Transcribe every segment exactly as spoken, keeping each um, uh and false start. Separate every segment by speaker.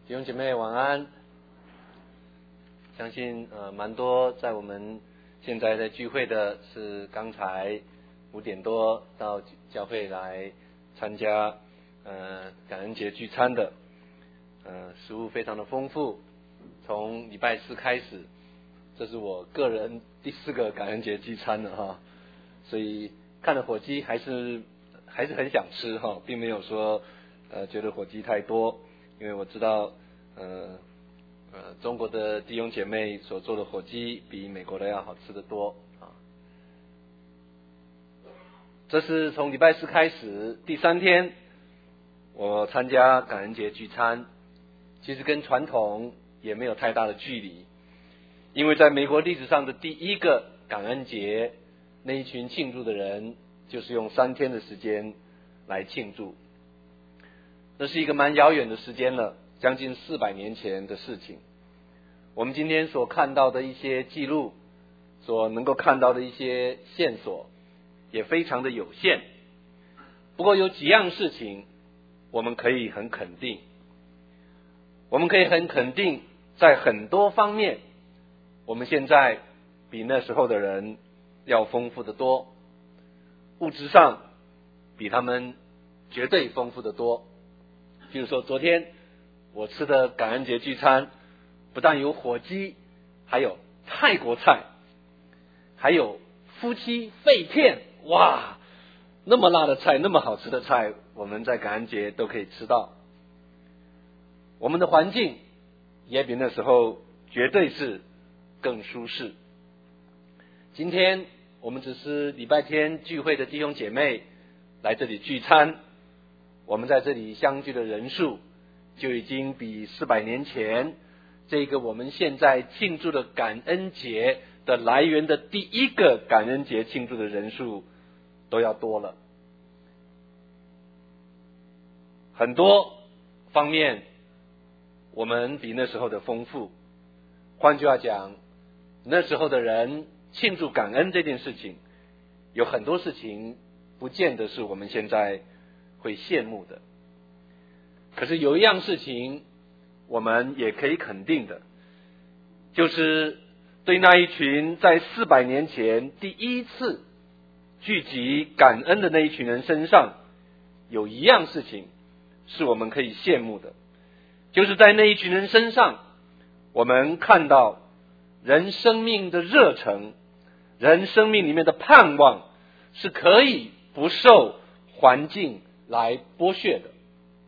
Speaker 1: 弟兄姐妹晚安。相信呃蛮多在我们现在在聚会的是刚才五点多到教会来参加呃感恩节聚餐的，呃食物非常的丰富。从礼拜四开始，这是我个人第四个感恩节聚餐了哈，所以看了火鸡还是还是很想吃哈，并没有说呃觉得火鸡太多。因为我知道，呃呃，中国的弟兄姐妹所做的火鸡比美国的要好吃得多啊。这是从礼拜四开始第三天，我参加感恩节聚餐，其实跟传统也没有太大的距离，因为在美国历史上的第一个感恩节，那一群庆祝的人就是用三天的时间来庆祝。那是一个蛮遥远的时间了，将近四百年前的事情。我们今天所看到的一些记录，所能够看到的一些线索，也非常的有限。不过有几样事情，我们可以很肯定，我们可以很肯定，在很多方面，我们现在比那时候的人要丰富得多，物质上比他们绝对丰富得多。比如说昨天我吃的感恩节聚餐，不但有火鸡，还有泰国菜，还有夫妻肺片，哇，那么辣的菜，那么好吃的菜，我们在感恩节都可以吃到。我们的环境也比那时候绝对是更舒适。今天我们只是礼拜天聚会的弟兄姐妹来这里聚餐，我们在这里相聚的人数就已经比四百年前这个我们现在庆祝的感恩节的来源的第一个感恩节庆祝的人数都要多了。很多方面我们比那时候的丰富。换句话讲，那时候的人庆祝感恩这件事情，有很多事情不见得是我们现在会羡慕的。可是有一样事情我们也可以肯定的，就是对那一群在四百年前第一次聚集感恩的那一群人身上，有一样事情是我们可以羡慕的，就是在那一群人身上，我们看到人生命的热忱，人生命里面的盼望是可以不受环境来剥削的，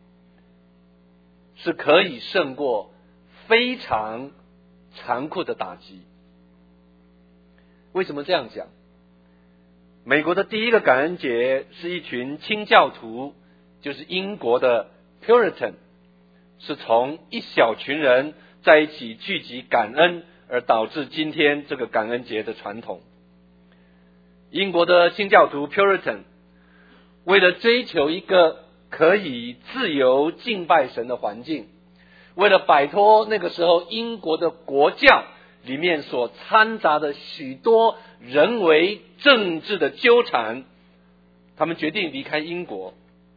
Speaker 1: 是可以胜过非常残酷的打击。为什么这样讲？美国的第一个感恩节是一群清教徒，就是英国的 Puritan， 是从一小群人在一起聚集感恩而导致今天这个感恩节的传统。英国的清教徒 Puritan 为了追求一个可以自由敬拜神的环境，为了摆脱那个时候英国的国教里面所掺杂的许多人为政治的纠缠，他们决定离开英国。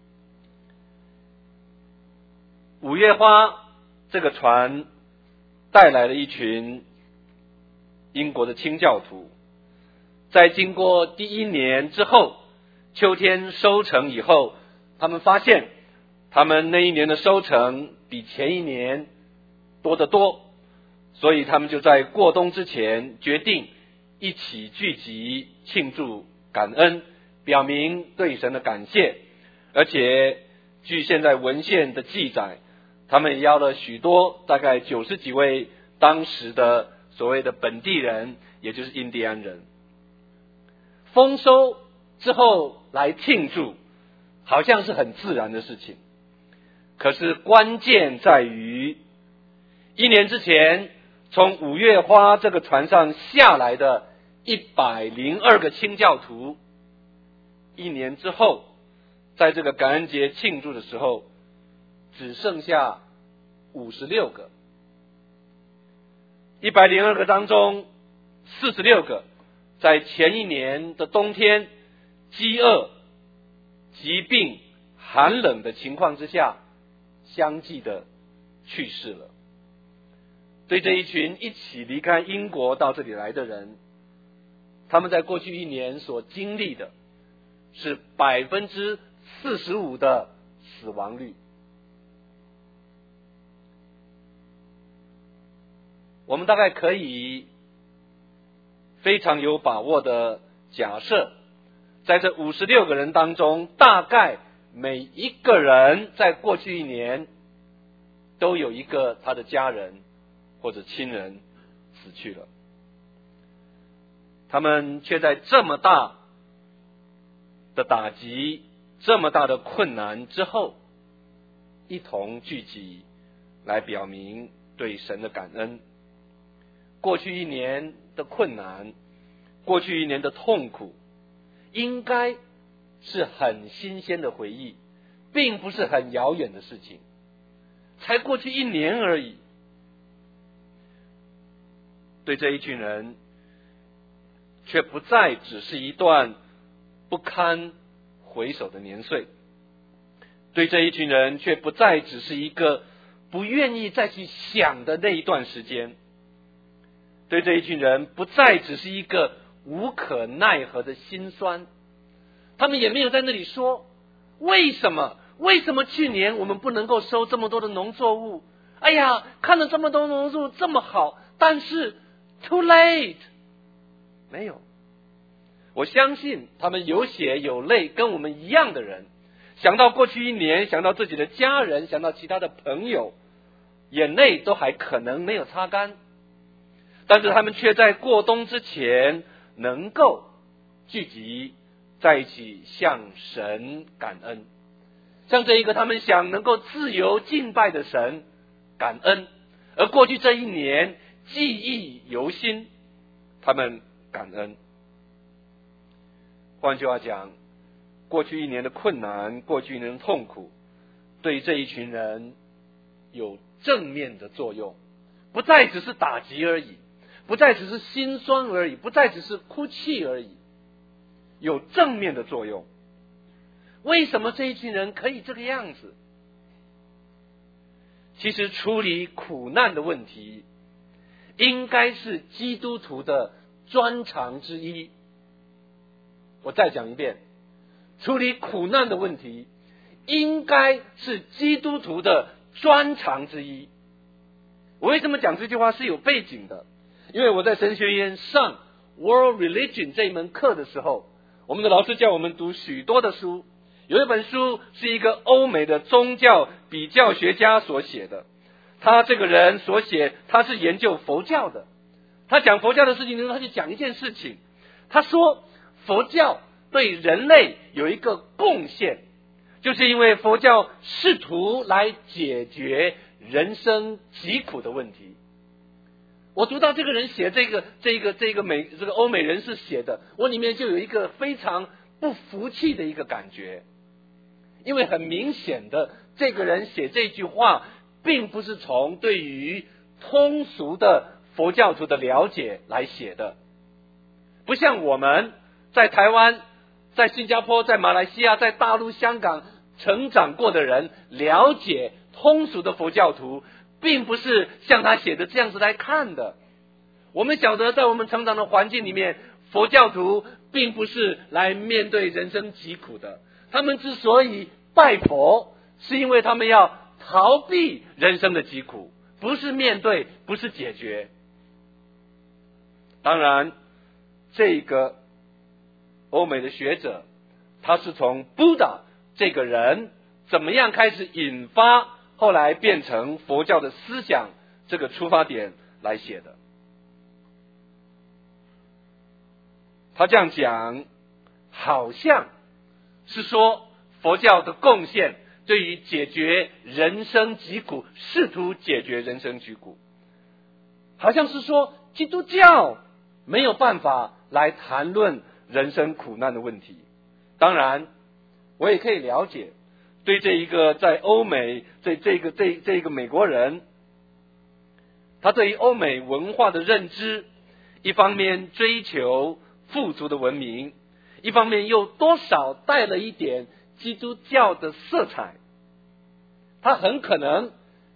Speaker 1: 五月花这个船带来了一群英国的清教徒，在经过第一年之后，秋天收成以后，他们发现他们那一年的收成比前一年多得多，所以他们就在过冬之前决定一起聚集庆祝感恩，表明对神的感谢。而且据现在文献的记载，他们也邀了许多大概九十几位当时的所谓的本地人，也就是印第安人。丰收之后来庆祝，好像是很自然的事情。可是关键在于，一年之前从五月花这个船上下来的一百零二个清教徒，一年之后在这个感恩节庆祝的时候只剩下五十六个。一百零二个当中四十六个在前一年的冬天饥饿、疾病、寒冷的情况之下相继的去世了。对这一群一起离开英国到这里来的人，他们在过去一年所经历的是百分之四十五的死亡率。我们大概可以非常有把握的假设，在这五十六个人当中，大概每一个人在过去一年都有一个他的家人或者亲人死去了。他们却在这么大的打击、这么大的困难之后，一同聚集来表明对神的感恩。过去一年的困难，过去一年的痛苦，应该是很新鲜的回忆，并不是很遥远的事情。才过去一年而已。对这一群人，却不再只是一段不堪回首的年岁。对这一群人，却不再只是一个不愿意再去想的那一段时间。对这一群人，不再只是一个无可奈何的心酸。他们也没有在那里说，为什么为什么去年我们不能够收这么多的农作物？哎呀，看了这么多农作物这么好，但是 too late。 没有。我相信他们有血有泪，跟我们一样的人，想到过去一年，想到自己的家人，想到其他的朋友，眼泪都还可能没有擦干，但是他们却在过冬之前能够聚集在一起向神感恩，向这一个他们想能够自由敬拜的神感恩。而过去这一年记忆犹新，他们感恩。换句话讲，过去一年的困难，过去一年的痛苦，对这一群人有正面的作用，不再只是打击而已，不再只是心酸而已，不再只是哭泣而已，有正面的作用。为什么这一群人可以这个样子？其实处理苦难的问题，应该是基督徒的专长之一。我再讲一遍，处理苦难的问题，应该是基督徒的专长之一。我为什么讲这句话是有背景的？因为我在神学院上 World Religion 这一门课的时候，我们的老师叫我们读许多的书，有一本书是一个欧美的宗教比较学家所写的，他这个人所写，他是研究佛教的，他讲佛教的事情的时候，他就讲一件事情，他说佛教对人类有一个贡献，就是因为佛教试图来解决人生疾苦的问题。我读到这个人写这个这个这个美这个欧美人士写的，我里面就有一个非常不服气的一个感觉，因为很明显的，这个人写这句话并不是从对于通俗的佛教徒的了解来写的，不像我们在台湾、在新加坡、在马来西亚、在大陆、香港成长过的人了解通俗的佛教徒，并不是像他写的这样子来看的。我们晓得在我们成长的环境里面，佛教徒并不是来面对人生疾苦的，他们之所以拜佛，是因为他们要逃避人生的疾苦，不是面对，不是解决。当然这个欧美的学者，他是从 Buddha 这个人怎么样开始引发，后来变成佛教的思想这个出发点来写的。他这样讲，好像是说佛教的贡献对于解决人生疾苦，试图解决人生疾苦，好像是说基督教没有办法来谈论人生苦难的问题。当然我也可以了解，对这一个在欧美这这个这这个美国人，他对于欧美文化的认知，一方面追求富足的文明，一方面又多少带了一点基督教的色彩，他很可能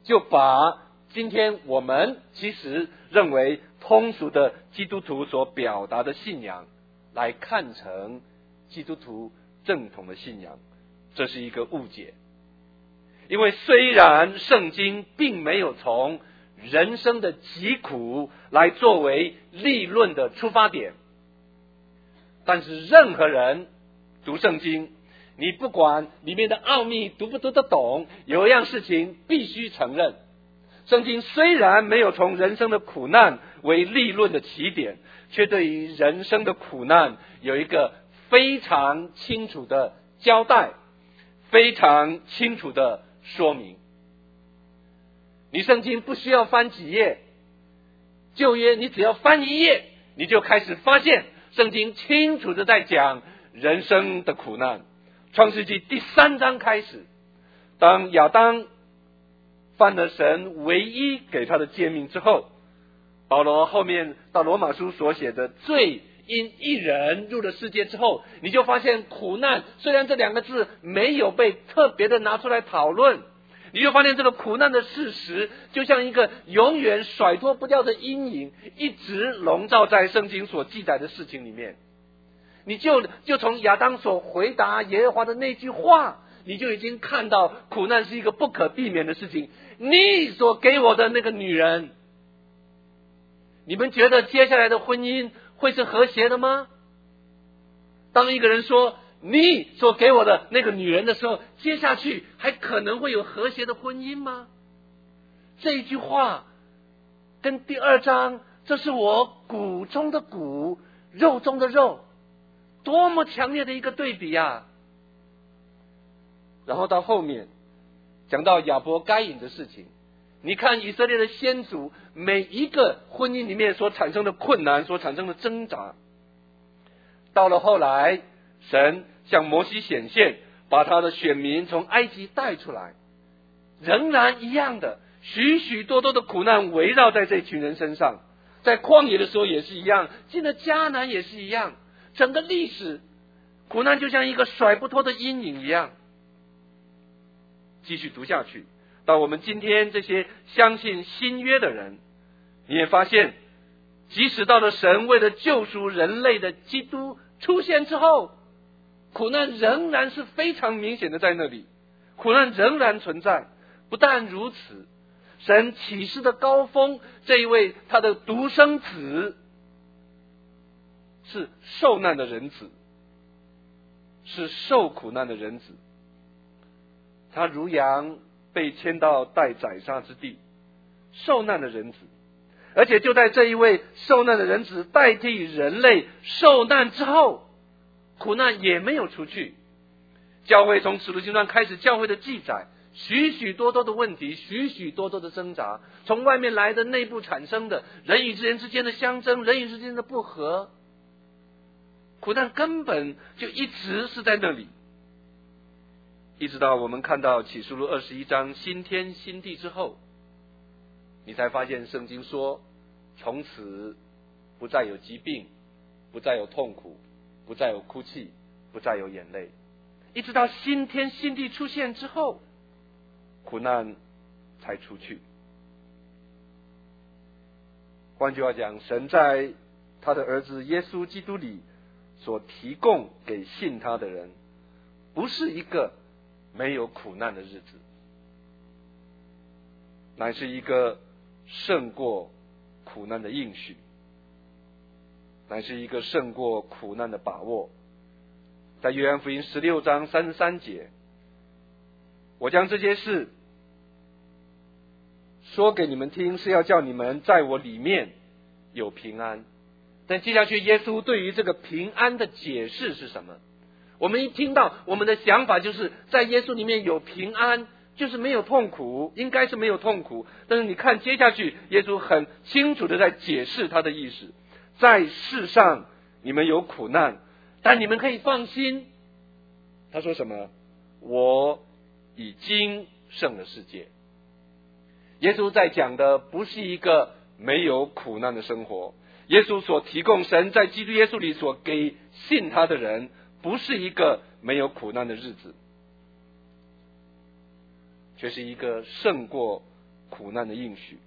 Speaker 1: 就把今天我们其实认为通俗的基督徒所表达的信仰来看成基督徒正统的信仰，这是一个误解。因为虽然圣经并没有从人生的疾苦来作为立论的出发点，但是任何人读圣经，你不管里面的奥秘读不读得懂，有一样事情必须承认，圣经虽然没有从人生的苦难为立论的起点，却对于人生的苦难有一个非常清楚的交代，非常清楚的说明。你圣经不需要翻几页，旧约你只要翻一页，你就开始发现圣经清楚的在讲人生的苦难。创世纪第三章开始，当亚当犯了神唯一给他的诫命之后，保罗后面到罗马书所写的罪因一人入了世界之后，你就发现苦难虽然这两个字没有被特别的拿出来讨论，你就发现这个苦难的事实就像一个永远甩脱不掉的阴影，一直笼罩在圣经所记载的事情里面。你就就从亚当所回答耶和华的那句话，你就已经看到苦难是一个不可避免的事情。你所给我的那个女人，你们觉得接下来的婚姻会是和谐的吗？当一个人说你所给我的那个女人的时候，接下去还可能会有和谐的婚姻吗？这一句话跟第二章这是我骨中的骨，肉中的肉，多么强烈的一个对比啊！然后到后面讲到亚伯该隐的事情，你看以色列的先祖每一个婚姻里面所产生的困难，所产生的挣扎，到了后来神向摩西显现，把他的选民从埃及带出来，仍然一样的许许多多的苦难围绕在这群人身上。在旷野的时候也是一样，进了迦南也是一样，整个历史苦难就像一个甩不脱的阴影一样。继续读下去，到我们今天这些相信新约的人，你也发现即使到了神为了救赎人类的基督出现之后，苦难仍然是非常明显的在那里，苦难仍然存在。不但如此，神启示的高峰，这一位他的独生子是受难的人子，是受苦难的人子，他如羊被牵到待宰杀之地，受难的人子。而且就在这一位受难的人子代替人类受难之后，苦难也没有除去。教会从使徒行传开始，教会的记载许许多多的问题，许许多多的挣扎，从外面来的内部产生的人与人之间的相争，人与之间的不和，苦难根本就一直是在那里。一直到我们看到启示录二十一章新天新地之后，你才发现圣经说从此不再有疾病，不再有痛苦，不再有哭泣，不再有眼泪。一直到新天新地出现之后，苦难才出去。换句话讲，神在他的儿子耶稣基督里所提供给信他的人，不是一个没有苦难的日子，乃是一个胜过苦难的应许，乃是一个胜过苦难的把握。在约翰福音十六章三十三节，我将这些事说给你们听，是要叫你们在我里面有平安。但接下去耶稣对于这个平安的解释是什么？我们一听到，我们的想法就是在耶稣里面有平安，就是没有痛苦，应该是没有痛苦。但是你看接下去，耶稣很清楚的在解释他的意思，在世上你们有苦难，但你们可以放心。他说什么？我已经胜了世界。耶稣在讲的不是一个没有苦难的生活，耶稣所提供，神在基督耶稣里所给信他的人，不是一个没有苦难的日子，却是一个胜过苦难的应许。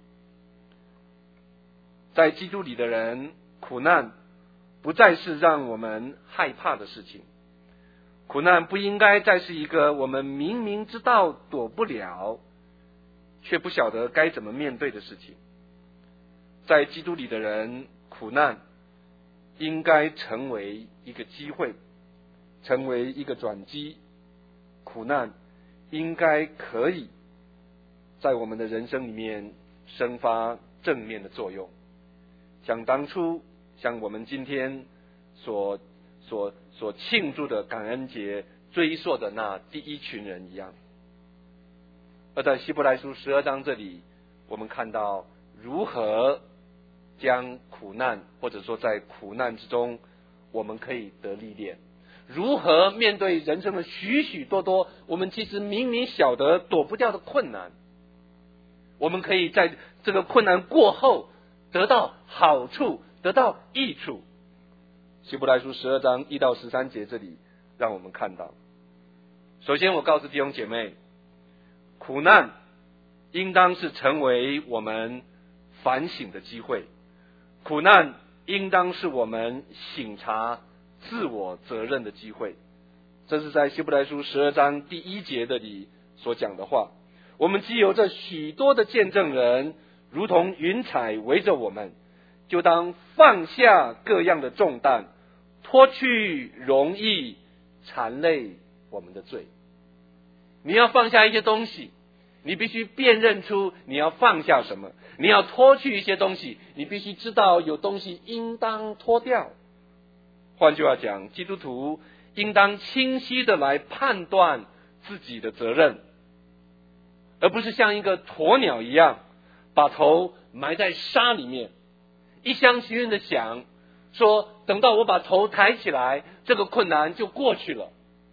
Speaker 1: 在基督里的人，苦难不再是让我们害怕的事情，苦难不应该再是一个我们明明知道躲不了，却不晓得该怎么面对的事情。在基督里的人，苦难应该成为一个机会，成为一个转机。苦难应该可以在我们的人生里面生发正面的作用，像当初像我们今天所所所庆祝的感恩节追溯的那第一群人一样。而在希伯来书十二章这里，我们看到如何将苦难，或者说在苦难之中我们可以得历练，如何面对人生的许许多多我们其实明明晓得躲不掉的困难，我们可以在这个困难过后得到好处，得到益处。希伯来书十二章一到十三节这里让我们看到，首先我告诉弟兄姐妹，苦难应当是成为我们反省的机会，苦难应当是我们省察自我责任的机会。这是在希伯来书十二章第一节这里所讲的话。我们既有这许多的见证人如同云彩围着我们，就当放下各样的重担，脱去容易缠累我们的罪。你要放下一些东西，你必须辨认出你要放下什么，你要脱去一些东西，你必须知道有东西应当脱掉。换句话讲，基督徒应当清晰的来判断自己的责任，而不是像一个鸵鸟一样把头埋在沙里面，一厢情愿的想说等到我把头抬起来，这个困难就过去了。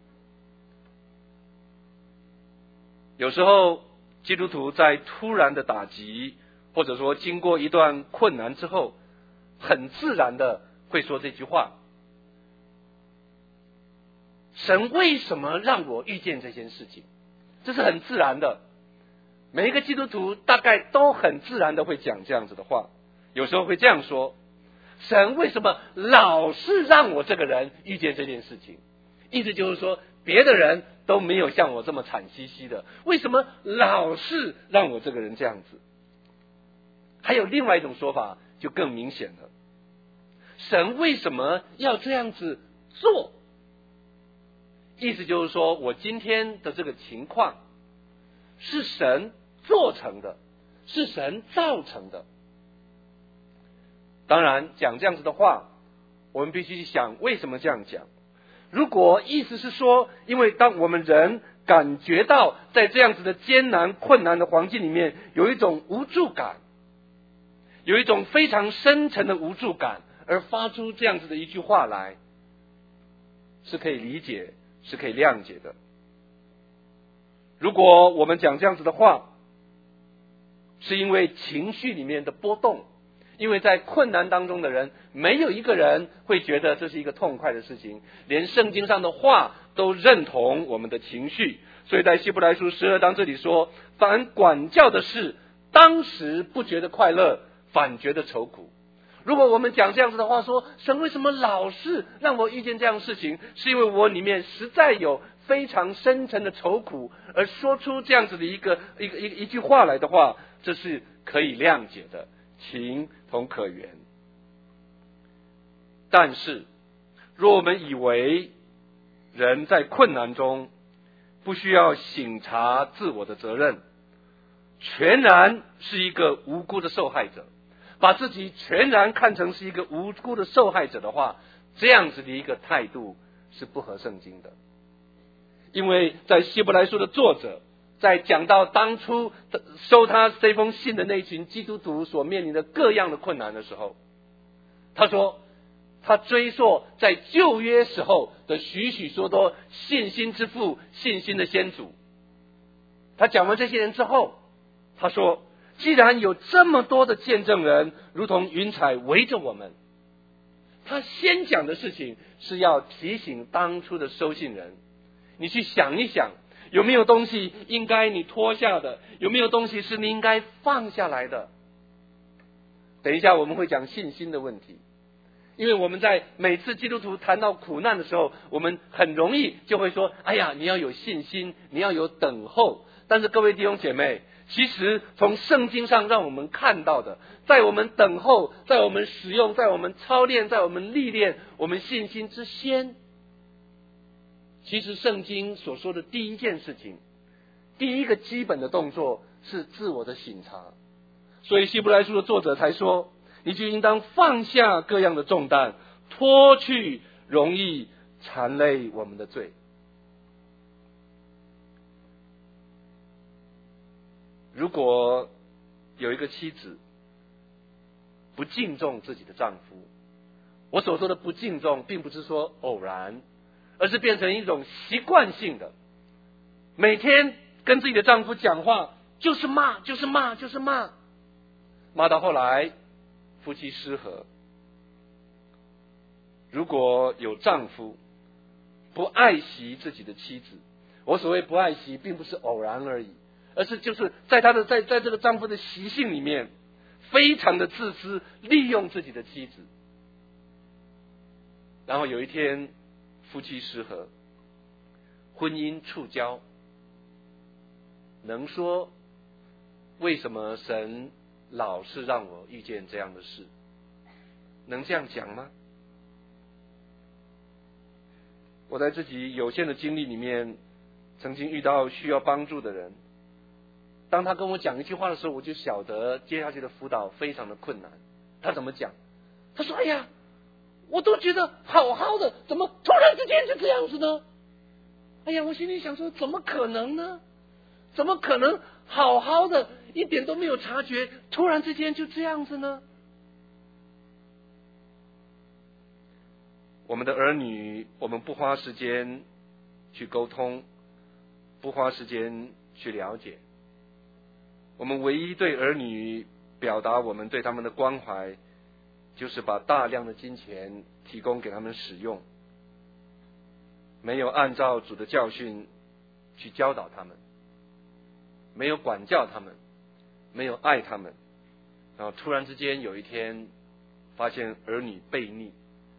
Speaker 1: 有时候基督徒在突然的打击，或者说经过一段困难之后，很自然的会说这句话：神为什么让我遇见这件事情？这是很自然的，每一个基督徒大概都很自然的会讲这样子的话。有时候会这样说：神为什么老是让我这个人遇见这件事情？意思就是说，别的人都没有像我这么惨兮兮的，为什么老是让我这个人这样子？还有另外一种说法就更明显了：神为什么要这样子做？意思就是说，我今天的这个情况是神做成的，是神造成的。当然讲这样子的话，我们必须想为什么这样讲。如果意思是说，因为当我们人感觉到在这样子的艰难困难的环境里面有一种无助感，有一种非常深沉的无助感，而发出这样子的一句话来，是可以理解，是可以谅解的。如果我们讲这样子的话，是因为情绪里面的波动，因为在困难当中的人，没有一个人会觉得这是一个痛快的事情，连圣经上的话都认同我们的情绪。所以在希伯来书十二章这里说，凡管教的事，当时不觉得快乐，反觉得愁苦。如果我们讲这样子的话，说神为什么老是让我遇见这样的事情，是因为我里面实在有非常深沉的愁苦，而说出这样子的一个一个一个一句话来的话，这是可以谅解的，情同可原。但是若我们以为人在困难中不需要省察自我的责任，全然是一个无辜的受害者，把自己全然看成是一个无辜的受害者的话，这样子的一个态度是不合圣经的。因为在希伯来书的作者在讲到当初收他这封信的那群基督徒所面临的各样的困难的时候，他说他追溯在旧约时候的许许多多信心之父、信心的先祖。他讲完这些人之后，他说既然有这么多的见证人如同云彩围着我们，他先讲的事情是要提醒当初的收信人，你去想一想， 有没有东西应该你脱下的？有没有东西是你应该放下来的？等一下我们会讲信心的问题，因为我们在每次基督徒谈到苦难的时候，我们很容易就会说，哎呀，你要有信心，你要有等候。但是各位弟兄姐妹，其实从圣经上让我们看到的，在我们等候，在我们使用，在我们操练，在我们历练我们信心之先，其实圣经所说的第一件事情，第一个基本的动作是自我的省察。所以希伯来书的作者才说，你就应当放下各样的重担，脱去容易缠累我们的罪。如果有一个妻子不敬重自己的丈夫，我所说的不敬重并不是说偶然，而是变成一种习惯性的，每天跟自己的丈夫讲话就是骂就是骂就是骂，骂到后来夫妻失和。如果有丈夫不爱惜自己的妻子，我所谓不爱惜并不是偶然而已，而是就是在他的在在这个丈夫的习性里面非常的自私，利用自己的妻子，然后有一天夫妻失和，婚姻触礁，能说为什么神老是让我遇见这样的事？能这样讲吗？我在自己有限的经历里面，曾经遇到需要帮助的人，当他跟我讲一句话的时候，我就晓得接下去的辅导非常的困难。他怎么讲？他说：“哎呀，我都觉得好好的，怎么突然之间就这样子呢？”哎呀，我心里想说，怎么可能呢？怎么可能好好的一点都没有察觉，突然之间就这样子呢？我们的儿女，我们不花时间去沟通，不花时间去了解，我们唯一对儿女表达我们对他们的关怀，就是把大量的金钱提供给他们使用，没有按照主的教训去教导他们，没有管教他们，没有爱他们，然后突然之间有一天发现儿女悖逆，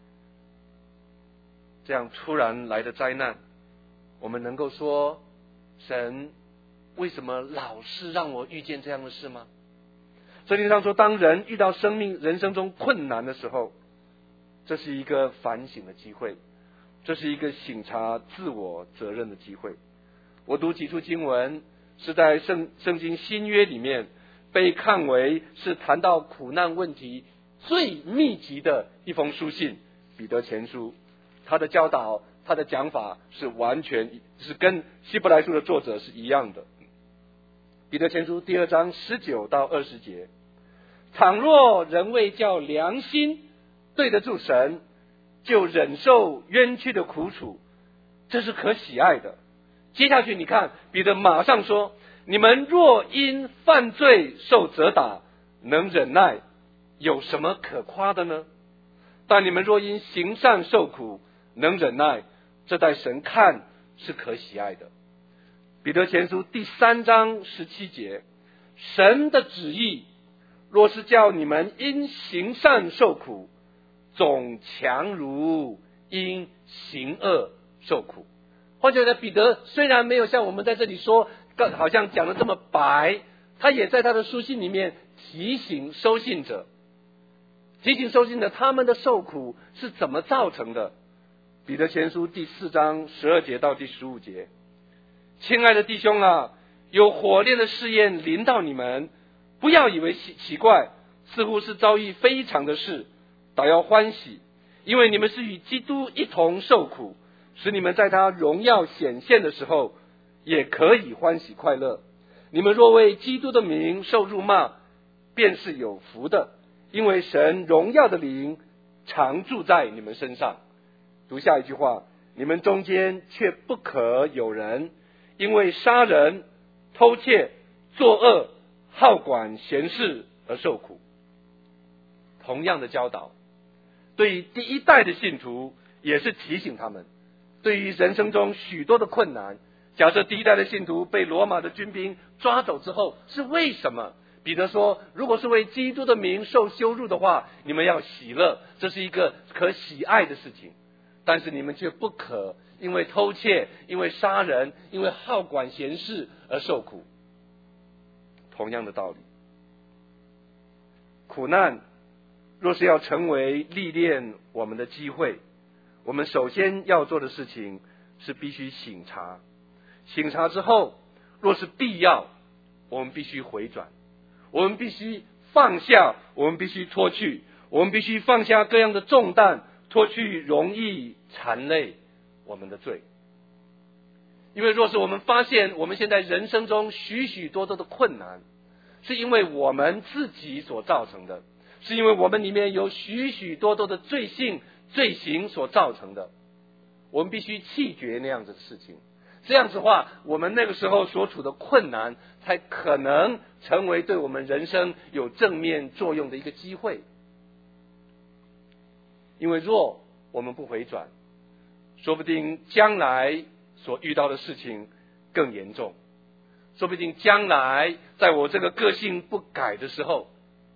Speaker 1: 这样突然来的灾难，我们能够说神为什么老是让我遇见这样的事吗？圣经上说，当人遇到生命人生中困难的时候，这是一个反省的机会，这是一个省察自我责任的机会。我读几处经文是在圣圣经新约里面被看为是谈到苦难问题最密集的一封书信，彼得前书。他的教导，他的讲法是完全是跟希伯来书的作者是一样的。彼得前书第二章十九到二十节，倘若人为叫良心对得住神，就忍受冤屈的苦楚，这是可喜爱的。接下去你看，彼得马上说，你们若因犯罪受责打，能忍耐，有什么可夸的呢？但你们若因行善受苦，能忍耐，这在神看是可喜爱的。彼得前书第三章十七节，神的旨意若是叫你们因行善受苦，总强如因行恶受苦。换句话说，彼得虽然没有像我们在这里说好像讲的这么白，他也在他的书信里面提醒收信者，提醒收信者他们的受苦是怎么造成的。彼得前书第四章十二节到第十五节，亲爱的弟兄啊，有火炼的试验临到你们，不要以为奇怪，似乎是遭遇非常的事，倒要欢喜，因为你们是与基督一同受苦，使你们在他荣耀显现的时候也可以欢喜快乐。你们若为基督的名受辱骂，便是有福的，因为神荣耀的灵常住在你们身上。读下一句话，你们中间却不可有人因为杀人、偷窃、作恶、好管闲事而受苦。同样的教导，对于第一代的信徒也是提醒他们，对于人生中许多的困难， 假设第一代的信徒被罗马的军兵抓走之后，是为什么？彼得说，如果是为基督的名受羞辱的话，你们要喜乐，这是一个可喜爱的事情。但是你们却不可因为偷窃，因为杀人，因为好管闲事而受苦。同样的道理，苦难若是要成为历练我们的机会，我们首先要做的事情是必须省察。省察之后，若是必要，我们必须回转，我们必须放下，我们必须脱去，我们必须放下各样的重担，脱去容易缠累我们的罪。因为若是我们发现我们现在人生中许许多多的困难，是因为我们自己所造成的，是因为我们里面有许许多多的罪性罪行所造成的，我们必须弃绝那样子的事情。这样子的话，我们那个时候所处的困难才可能成为对我们人生有正面作用的一个机会。因为若我们不回转，说不定将来所遇到的事情更严重，说不定将来在我这个个性不改的时候，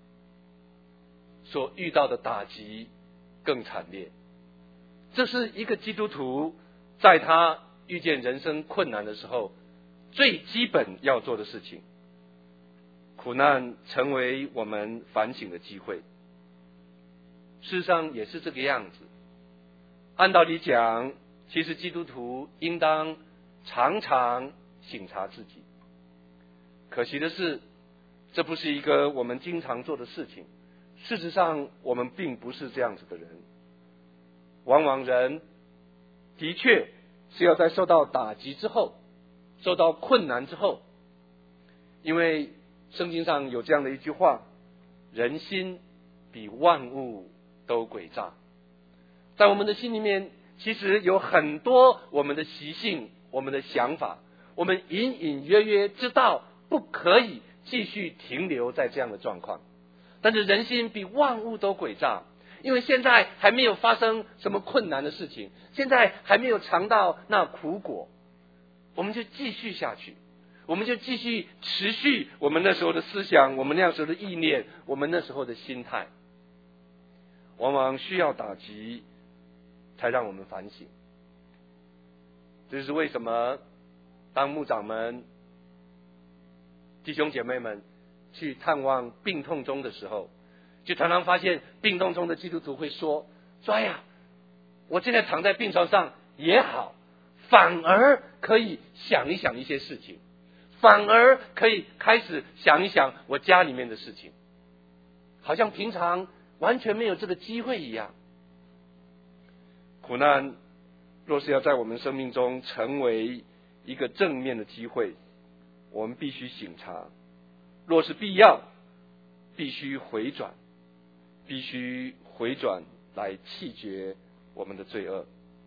Speaker 1: 所遇到的打击更惨烈。这是一个基督徒在他遇见人生困难的时候最基本要做的事情。苦难成为我们反省的机会，事实上也是这个样子。按道理讲，其实基督徒应当常常省察自己。可惜的是，这不是一个我们经常做的事情。事实上，我们并不是这样子的人。往往人的确是要在受到打击之后，受到困难之后，因为圣经上有这样的一句话，人心比万物都诡诈。在我们的心里面，其实有很多我们的习性，我们的想法，我们隐隐约约知道不可以继续停留在这样的状况。但是人心比万物都诡诈，因为现在还没有发生什么困难的事情，现在还没有尝到那苦果，我们就继续下去，我们就继续持续我们那时候的思想，我们那时候的意念，我们那时候的心态。往往需要打击才让我们反省。这就是为什么当牧长们弟兄姐妹们去探望病痛中的时候，就常常发现病痛中的基督徒会说说哎呀，我现在躺在病床上也好，反而可以想一想一些事情，反而可以开始想一想我家里面的事情，好像平常完全没有这个机会一样。苦难若是要在我们生命中成为一个正面的机会，我们必须省察，若是必要，必须回转，必须回转来弃绝我们的罪恶。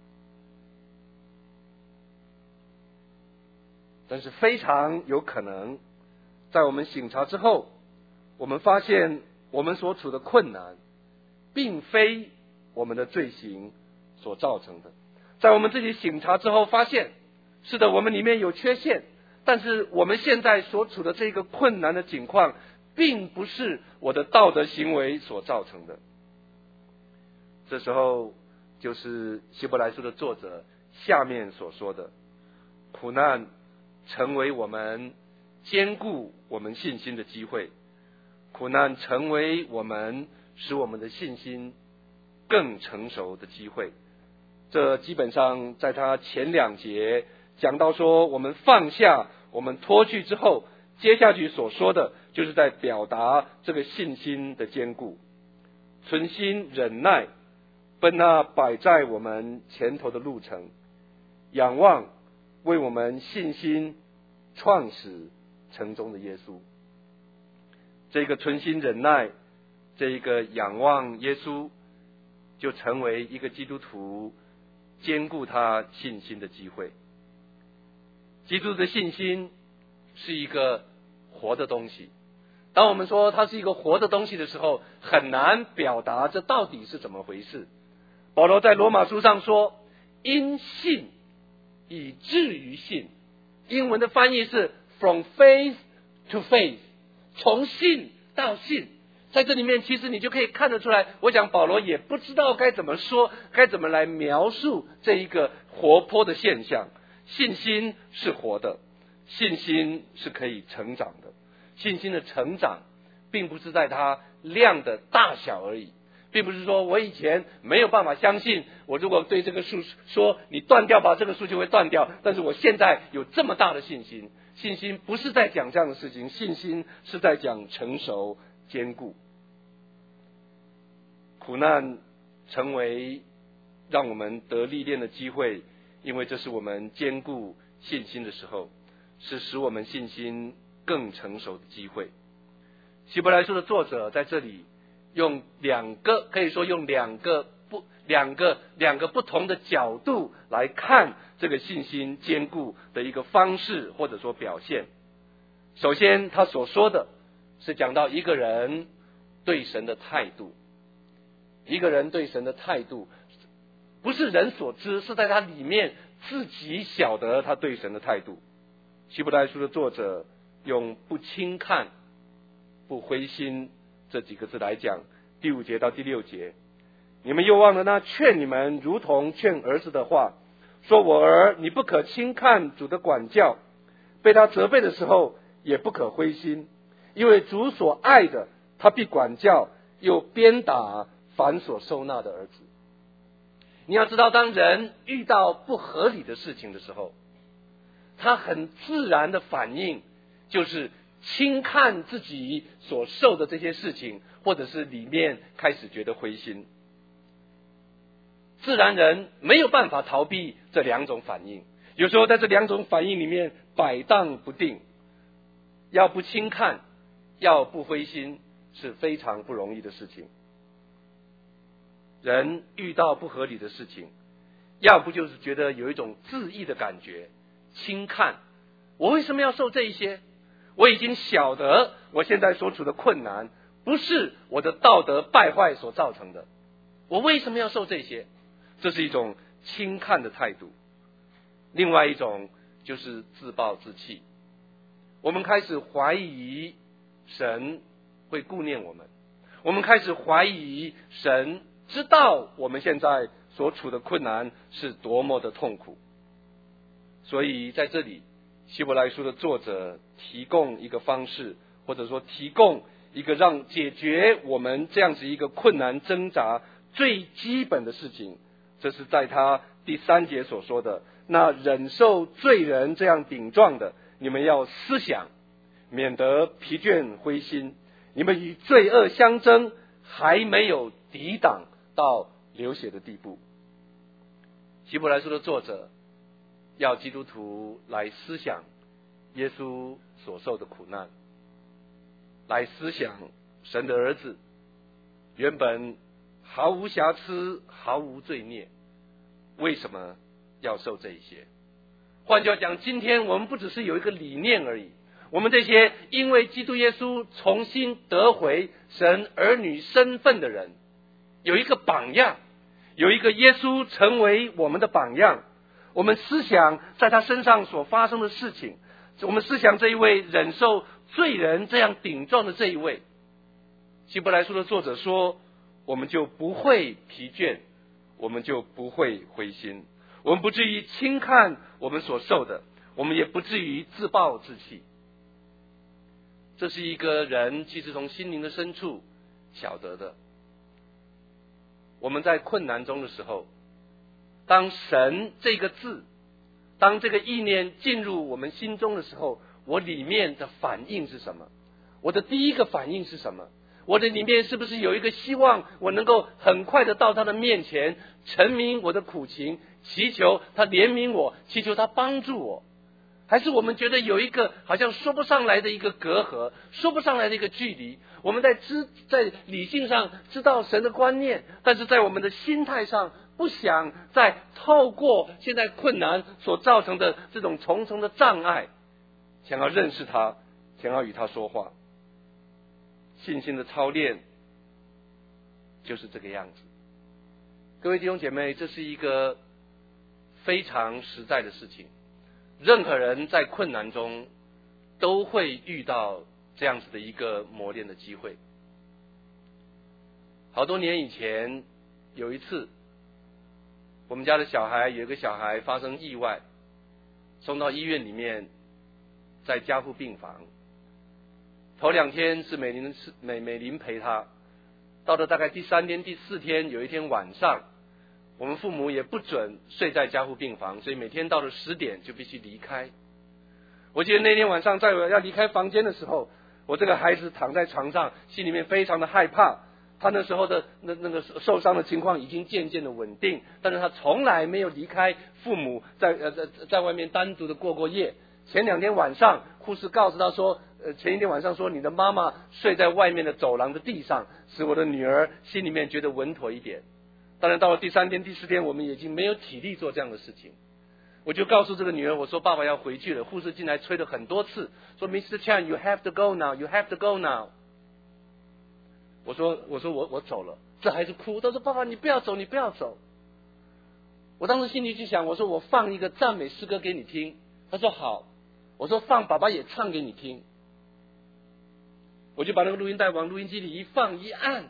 Speaker 1: 但是非常有可能，在我们省察之后，我们发现我们所处的困难并非我们的罪行所造成的。在我们自己省察之后发现，是的，我们里面有缺陷，但是我们现在所处的这个困难的境况并不是我的道德行为所造成的。这时候就是希伯来书的作者下面所说的，苦难成为我们坚固我们信心的机会，苦难成为我们使我们的信心更成熟的机会。这基本上在他前两节讲到说，我们放下，我们脱去之后，接下去所说的就是在表达这个信心的坚固，存心忍耐，奔那摆在我们前头的路程，仰望为我们信心创始成终的耶稣。这个存心忍耐，这一个仰望耶稣，就成为一个基督徒坚固他信心的机会。基督的信心是一个活的东西，当我们说它是一个活的东西的时候，很难表达这到底是怎么回事。保罗在罗马书上说，因信以至于信， 英文的翻译是 from faith to faith， 从信到信。在这里面其实你就可以看得出来，我想保罗也不知道该怎么说，该怎么来描述这一个活泼的现象。信心是活的，信心是可以成长的。信心的成长并不是在它量的大小而已，并不是说我以前没有办法相信，我如果对这个树说你断掉吧，这个树就会断掉，但是我现在有这么大的信心。信心不是在讲这样的事情，信心是在讲成熟坚固。苦难成为让我们得历练的机会，因为这是我们坚固信心的时候，是使我们信心更成熟的机会。希伯来书的作者在这里用两个，可以说用两个不两个两个不同的角度来看这个信心坚固的一个方式或者说表现。首先他所说的是讲到一个人对神的态度，一个人对神的态度不是人所知，是在他里面自己晓得他对神的态度。希伯来书的作者用不轻看不灰心这几个字来讲，第五节到第六节，你们又忘了那劝你们如同劝儿子的话，说我儿，你不可轻看主的管教，被他责备的时候也不可灰心，因为主所爱的他必管教，又鞭打凡所收纳的儿子。你要知道，当人遇到不合理的事情的时候，他很自然的反应就是轻看自己所受的这些事情，或者是里面开始觉得灰心。自然人没有办法逃避这两种反应，有时候在这两种反应里面摆荡不定，要不轻看要不灰心是非常不容易的事情。人遇到不合理的事情，要不就是觉得有一种自义的感觉，轻看，我为什么要受这一些？我已经晓得我现在所处的困难不是我的道德败坏所造成的，我为什么要受这些？这是一种轻看的态度。另外一种就是自暴自弃，我们开始怀疑神会顾念我们，我们开始怀疑神知道我们现在所处的困难是多么的痛苦。所以在这里希伯来书的作者提供一个方式，或者说提供一个让解决我们这样子一个困难挣扎最基本的事情。这是在他第三节所说的，那忍受罪人这样顶撞的，你们要思想，免得疲倦灰心。你们与罪恶相争，还没有抵挡到流血的地步。希伯来书的作者要基督徒来思想耶稣所受的苦难，来思想神的儿子原本毫无瑕疵毫无罪孽，为什么要受这一些？换句话讲，今天我们不只是有一个理念而已，我们这些因为基督耶稣重新得回神儿女身份的人，有一个榜样，有一个耶稣成为我们的榜样。我们思想在他身上所发生的事情，我们思想这一位忍受罪人这样顶撞的这一位，希伯来书的作者说，我们就不会疲倦，我们就不会灰心，我们不至于轻看我们所受的，我们也不至于自暴自弃。这是一个人其实从心灵的深处晓得的。我们在困难中的时候，当神这个字，当这个意念进入我们心中的时候，我里面的反应是什么？我的第一个反应是什么？我的里面是不是有一个希望我能够很快的到他的面前，陈明我的苦情，祈求他怜悯我，祈求他帮助我？还是我们觉得有一个好像说不上来的一个隔阂，说不上来的一个距离？我们在知在理性上知道神的观念，但是在我们的心态上不想再透过现在困难所造成的这种重重的障碍，想要认识他，想要与他说话。信心的操练就是这个样子。各位弟兄姐妹，这是一个非常实在的事情。 任何人在困难中都会遇到这样子的一个磨练的机会。好多年以前有一次，我们家的小孩有一个小孩发生意外，送到医院里面，在加护病房。头两天是美玲美美玲陪他，到了大概第三天第四天，有一天晚上，我们父母也不准睡在加护病房，所以每天到了十点就必须离开。我记得那天晚上在我要离开房间的时候，我这个孩子躺在床上，心里面非常的害怕。他那时候的那那个受伤的情况已经渐渐的稳定，但是他从来没有离开父母在呃在在外面单独的过过夜。前两天晚上，护士告诉他说，呃前一天晚上说你的妈妈睡在外面的走廊的地上，使我的女儿心里面觉得稳妥一点。当然到了第三天第四天，我们已经没有体力做这样的事情。我就告诉这个女儿，我说爸爸要回去了。护士进来催了很多次，说 Mister Chan you have to go now you have to go now。我说我说我我走了，这孩子哭，他说爸爸你不要走你不要走。我当时心里就想，我说我放一个赞美诗歌给你听，他说好。我说放爸爸也唱给你听。我就把那个录音带往录音机里一放一按，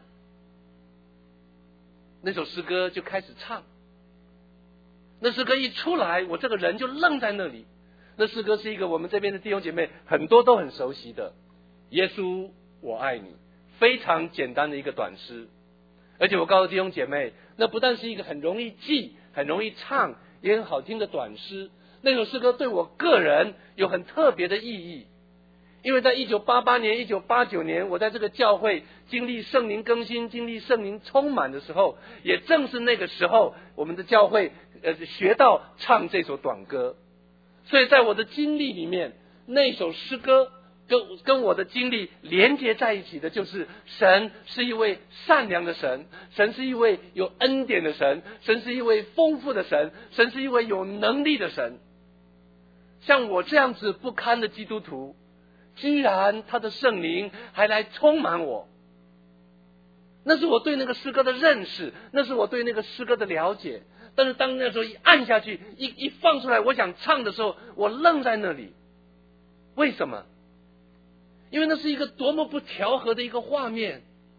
Speaker 1: 那首诗歌就开始唱。那诗歌一出来，我这个人就愣在那里。那诗歌是一个我们这边的弟兄姐妹很多都很熟悉的，耶稣我爱你，非常简单的一个短诗。而且我告诉弟兄姐妹，那不但是一个很容易记很容易唱也很好听的短诗，那首诗歌对我个人有很特别的意义。因为在一九八八年一九八九年，我在这个教会经历圣灵更新经历圣灵充满的时候，也正是那个时候我们的教会呃学到唱这首短歌。所以在我的经历里面，那首诗歌跟跟我的经历连接在一起的，就是神是一位善良的神，神是一位有恩典的神，神是一位丰富的神，神是一位有能力的神。像我这样子不堪的基督徒，居然他的圣灵还来充满我，那是我对那个诗歌的认识，那是我对那个诗歌的了解。但是当那时候一按下去，一一放出来我想唱的时候，我愣在那里。为什么？因为那是一个多么不调和的一个画面。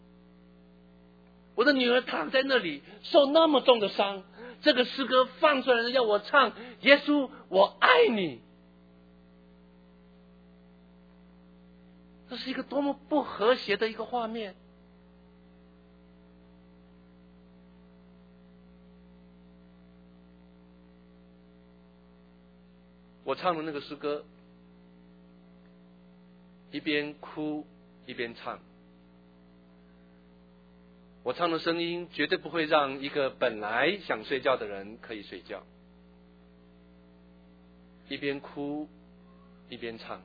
Speaker 1: 我的女儿躺在那里受那么重的伤，这个诗歌放出来要我唱耶稣我爱你，这是一个多么不和谐的一个画面。我唱的那个诗歌，一边哭一边唱。我唱的声音绝对不会让一个本来想睡觉的人可以睡觉。一边哭一边唱。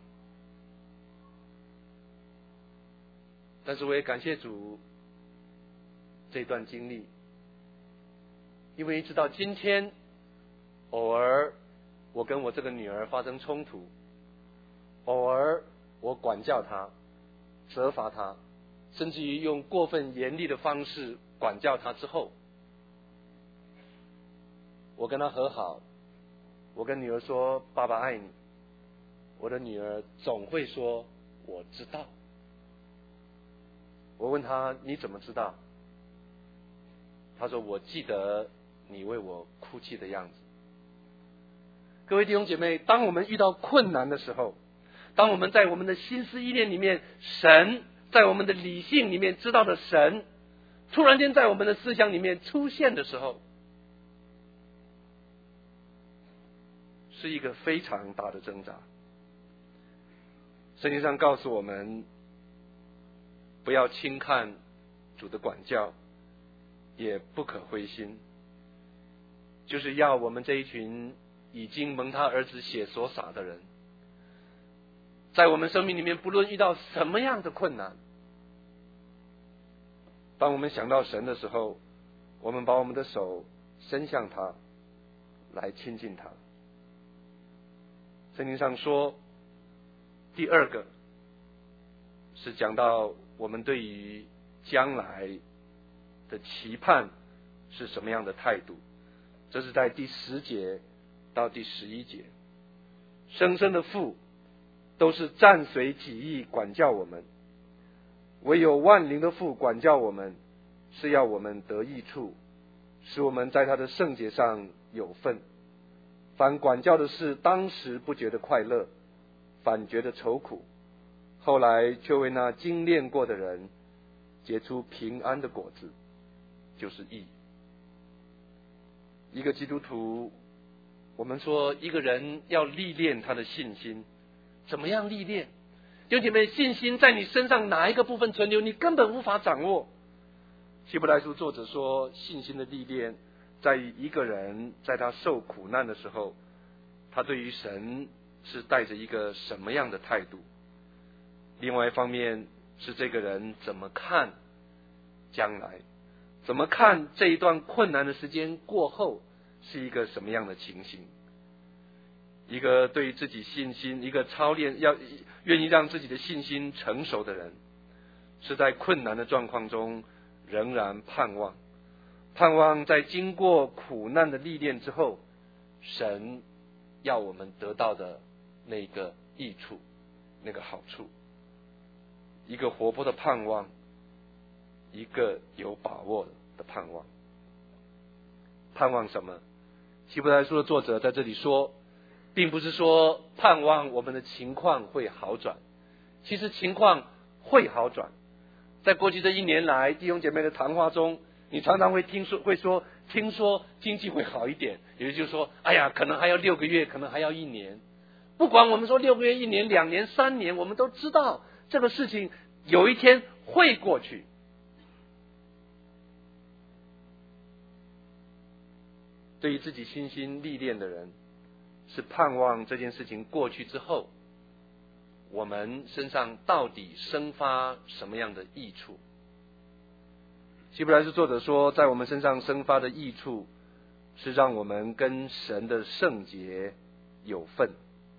Speaker 1: 但是我也感谢主这段经历，因为一直到今天，偶尔我跟我这个女儿发生冲突，偶尔我管教她责罚她，甚至于用过分严厉的方式管教她之后，我跟她和好，我跟女儿说爸爸爱你，我的女儿总会说我知道。我问她你怎么知道？她说我记得你为我哭泣的样子。各位弟兄姐妹，当我们遇到困难的时候，当我们在我们的心思意念里面，神在我们的理性里面知道的神突然间在我们的思想里面出现的时候，是一个非常大的挣扎。圣经上告诉我们，不要轻看主的管教，也不可灰心，就是要我们这一群已经蒙他儿子血所洒的人，在我们生命里面不论遇到什么样的困难，当我们想到神的时候，我们把我们的手伸向他，来亲近他。圣经上说，第二个是讲到我们对于将来的期盼是什么样的态度，这是在第十节到第十一节。 生生的父都是暂随己意管教我们，唯有万灵的父管教我们，是要我们得益处，使我们在他的圣洁上有份。凡管教的事，当时不觉得快乐，反觉得愁苦，后来却为那精炼过的人结出平安的果子，就是义。一个基督徒，我们说一个人要历练他的信心，怎么样历练？弟兄姐妹，信心在你身上哪一个部分存留，你根本无法掌握。希伯来书作者说，信心的历练在于一个人在他受苦难的时候，他对于神是带着一个什么样的态度。另外一方面是这个人怎么看将来，怎么看这一段困难的时间过后是一个什么样的情形。一个对于自己信心，一个操练要愿意让自己的信心成熟的人，是在困难的状况中仍然盼望，盼望在经过苦难的历练之后，神要我们得到的那个益处，那个好处。一个活泼的盼望，一个有把握的盼望。盼望什么？希伯来书的作者在这里说，并不是说盼望我们的情况会好转，其实情况会好转。在过去这一年来，弟兄姐妹的谈话中，你常常会听说会说听说经济会好一点，也就是说，哎呀，可能还要六个月，可能还要一年。不管我们说六个月、一年、两年、三年，我们都知道这个事情有一天会过去。对于自己信心历练的人，是盼望这件事情过去之后，我们身上到底生发什么样的益处。希伯来书作者说，在我们身上生发的益处，是让我们跟神的圣洁有份。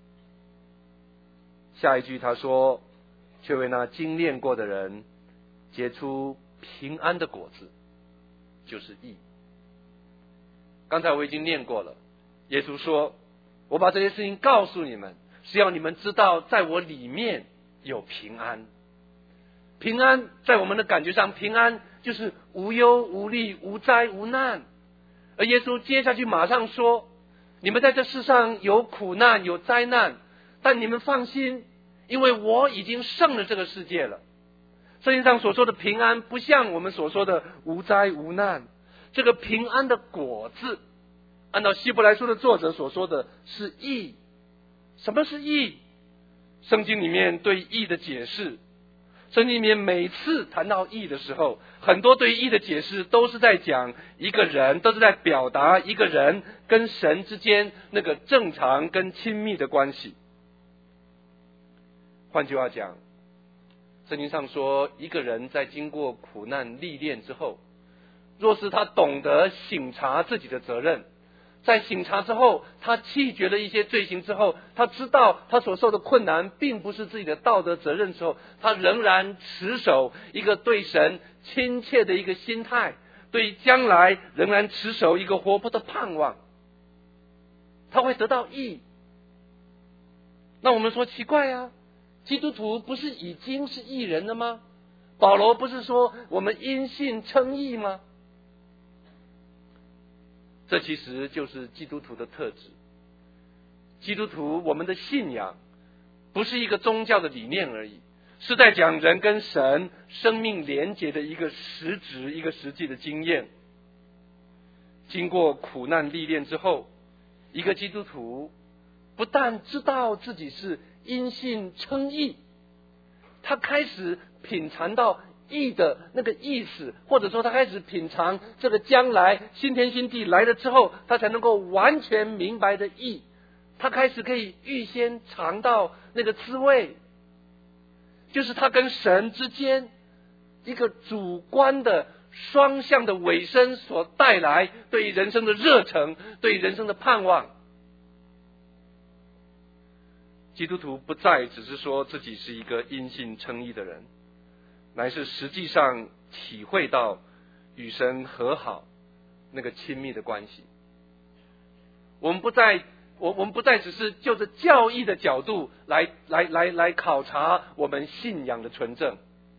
Speaker 1: 下一句他说，却为那精炼过的人结出平安的果子，就是义。刚才我已经念过了，耶稣说，我把这些事情告诉你们，是要你们知道在我里面有平安。平安在我们的感觉上，平安就是无忧无虑、无灾无难。而耶稣接下去马上说，你们在这世上有苦难有灾难，但你们放心，因为我已经胜了这个世界了。圣经上所说的平安，不像我们所说的无灾无难。这个平安的果子，按照希伯来书的作者所说的是义。什么是义？圣经里面对义的解释，圣经里面每次谈到义的时候，很多对义的解释都是在讲一个人，都是在表达一个人跟神之间那个正常跟亲密的关系。换句话讲，圣经上说，一个人在经过苦难历练之后，若是他懂得省察自己的责任，在省察之后，他弃绝了一些罪行之后，他知道他所受的困难并不是自己的道德责任之后，他仍然持守一个对神亲切的一个心态，对将来仍然持守一个活泼的盼望，他会得到义。那我们说奇怪啊，基督徒不是已经是义人了吗？保罗不是说我们因信称义吗？这其实就是基督徒的特质。基督徒，我们的信仰不是一个宗教的理念而已，是在讲人跟神生命连结的一个实质、一个实际的经验。经过苦难历练之后，一个基督徒不但知道自己是因信称义，他开始品尝到义的那个意思，或者说他开始品尝这个将来新天新地来了之后，他才能够完全明白的义。他开始可以预先尝到那个滋味，就是他跟神之间一个主观的双向的委身所带来对于人生的热忱，对于人生的盼望。基督徒不再只是说自己是一个因信称义的人，乃是实际上体会到与神和好那个亲密的关系。我们不再我我们不再只是就着教义的角度来来来来考察我们信仰的纯正，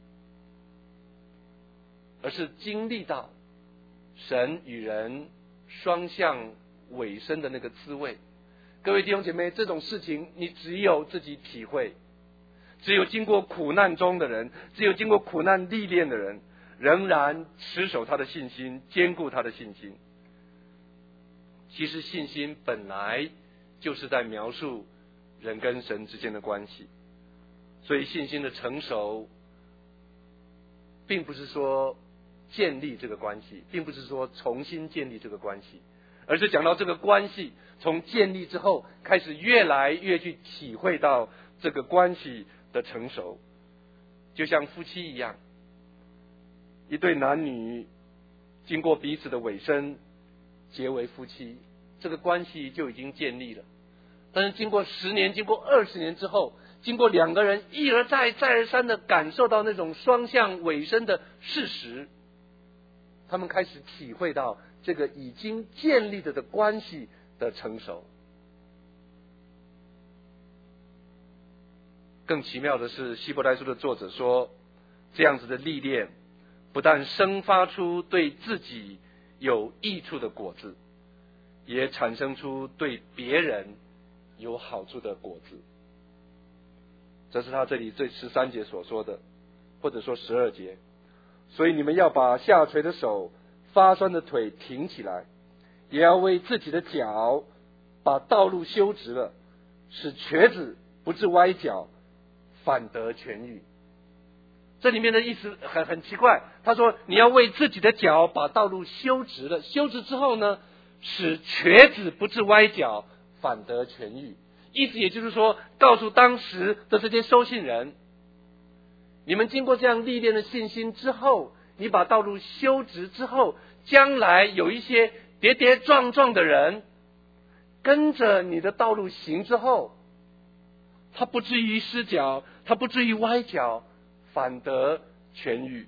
Speaker 1: 而是经历到神与人双向委身的那个滋味。各位弟兄姐妹，这种事情你只有自己体会，只有经过苦难中的人，只有经过苦难历练的人，仍然持守他的信心，坚固他的信心。其实信心本来就是在描述人跟神之间的关系，所以信心的成熟并不是说建立这个关系，并不是说重新建立这个关系，而是讲到这个关系从建立之后开始越来越去体会到这个关系的成熟。就像夫妻一样，一对男女经过彼此的委身结为夫妻，这个关系就已经建立了。但是经过十年经过二十年之后，经过两个人一而再再而三的感受到那种双向委身的事实，他们开始体会到这个已经建立着的关系的成熟。更奇妙的是，希伯来书的作者说，这样子的历练不但生发出对自己有益处的果子，也产生出对别人有好处的果子。这是他这里这十三节所说的，或者说十二节。所以你们要把下垂的手、发酸的腿挺起来，也要为自己的脚把道路修直了，使瘸子不致歪脚，反得痊愈。这里面的意思很很奇怪，他说你要为自己的脚把道路修直了，修直之后呢，使瘸子不致歪脚，反得痊愈。意思也就是说，告诉当时的这些收信人，你们经过这样历练的信心之后，你把道路修直之后，将来有一些跌跌撞撞的人跟着你的道路行之后，他不至于失脚，他不至于歪脚，反得痊愈。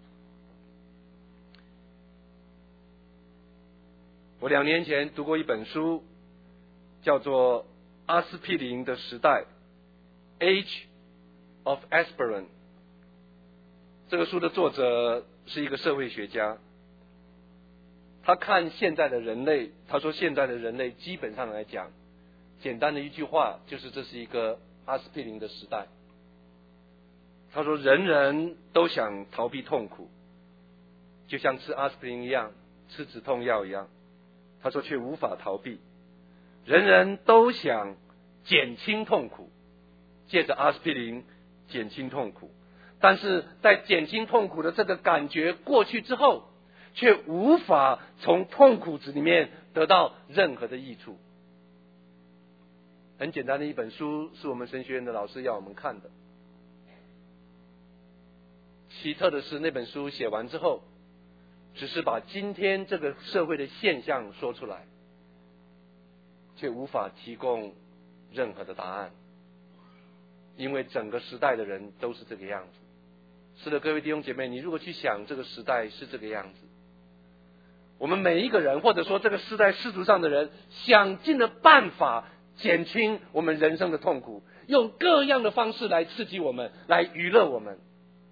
Speaker 1: 我两年前读过一本书，叫做阿司匹林的时代 Age of Aspirin。 这个书的作者是一个社会学家，他看现在的人类，他说现在的人类基本上来讲，简单的一句话就是这是一个阿司匹林的时代。他说人人都想逃避痛苦，就像吃阿司匹林一样，吃止痛药一样，他说却无法逃避。人人都想减轻痛苦，借着阿司匹林减轻痛苦，但是在减轻痛苦的这个感觉过去之后，却无法从痛苦子里面得到任何的益处。很简单的一本书，是我们神学院的老师要我们看的。奇特的是，那本书写完之后，只是把今天这个社会的现象说出来，却无法提供任何的答案，因为整个时代的人都是这个样子。是的，各位弟兄姐妹，你如果去想这个时代是这个样子，我们每一个人，或者说这个时代世俗上的人，想尽了办法减轻我们人生的痛苦，用各样的方式来刺激我们，来娱乐我们。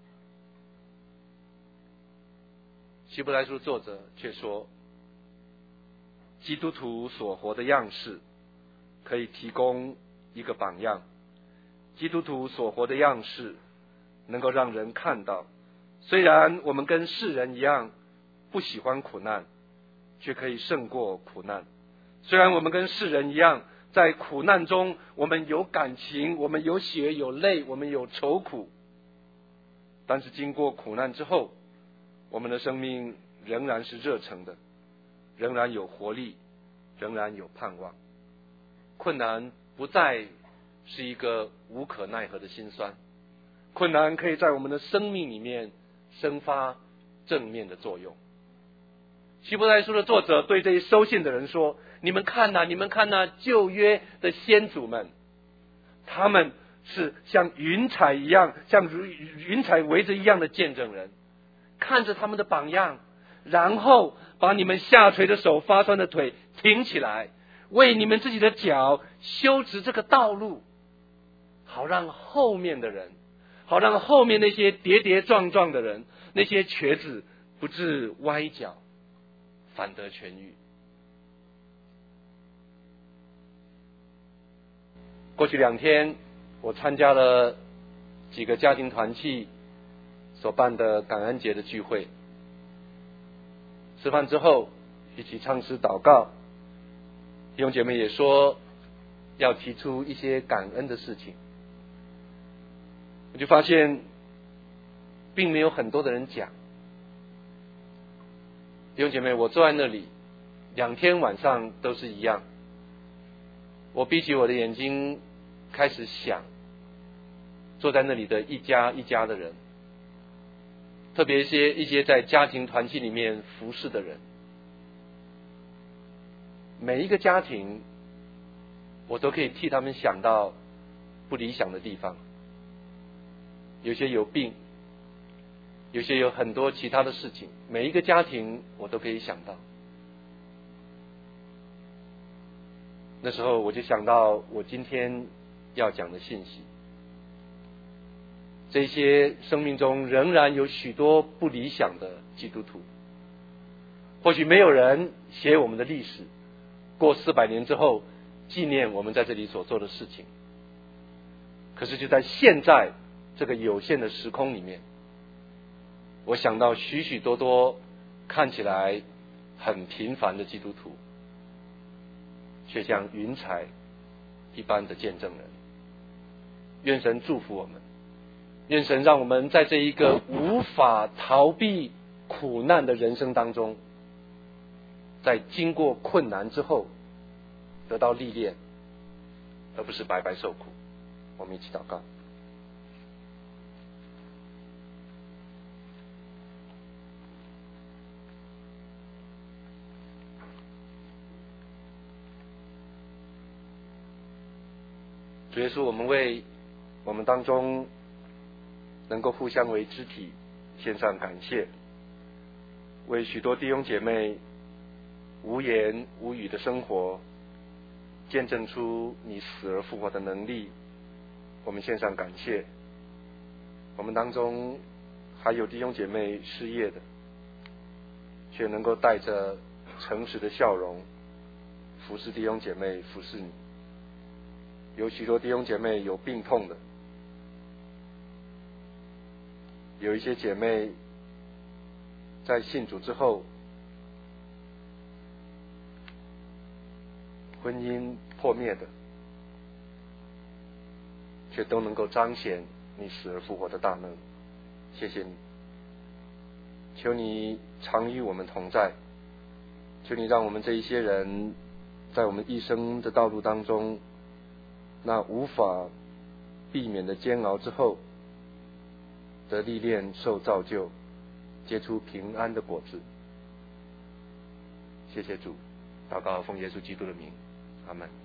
Speaker 1: 希伯来书作者却说，基督徒所活的样式可以提供一个榜样，基督徒所活的样式能够让人看到，虽然我们跟世人一样不喜欢苦难，却可以胜过苦难；虽然我们跟世人一样，在苦难中我们有感情，我们有血有泪，我们有愁苦，但是经过苦难之后，我们的生命仍然是热诚的，仍然有活力，仍然有盼望。困难不再是一个无可奈何的辛酸，困难可以在我们的生命里面生发正面的作用。希伯来书的作者对这些收信的人说，你们看哪、啊、你们看哪、啊、旧约的先祖们，他们是像云彩一样，像云彩围着一样的见证人，看着他们的榜样，然后把你们下垂的手、发酸的腿挺起来， 为你们自己的脚修直这个道路，好让后面的人，好让后面那些跌跌撞撞的人，那些瘸子不致歪脚，反得痊愈。过去两天，我参加了几个家庭团契所办的感恩节的聚会。吃饭之后，一起唱诗祷告，弟兄姐妹也说要提出一些感恩的事情。我就发现，并没有很多的人讲。弟兄姐妹，我坐在那里，两天晚上都是一样。我闭起我的眼睛，开始想坐在那里的一家一家的人，特别一些一些在家庭团契里面服侍的人。每一个家庭，我都可以替他们想到不理想的地方。有些有病，有些有很多其他的事情，每一个家庭我都可以想到。那时候我就想到我今天要讲的信息，这些生命中仍然有许多不理想的基督徒。或许没有人写我们的历史，过四百年之后纪念我们在这里所做的事情。可是就在现在这个有限的时空里面，我想到许许多多看起来很平凡的基督徒，却像云彩一般的见证人。愿神祝福我们，愿神让我们在这一个无法逃避苦难的人生当中，在经过困难之后得到历练，而不是白白受苦。我们一起祷告。主耶稣，我们为我们当中能够互相为肢体献上感谢，为许多弟兄姐妹无言无语的生活见证出你死而复活的能力，我们献上感谢。我们当中还有弟兄姐妹失业的，却能够带着诚实的笑容服侍弟兄姐妹，服侍你。有许多弟兄姐妹有病痛的，有一些姐妹在信主之后婚姻破灭的，却都能够彰显你死而复活的大能。谢谢你，求你常与我们同在，求你让我们这一些人在我们一生的道路当中，那无法避免的煎熬之后的历练受造就，结出平安的果子。谢谢主，祷告奉耶稣基督的名，阿们。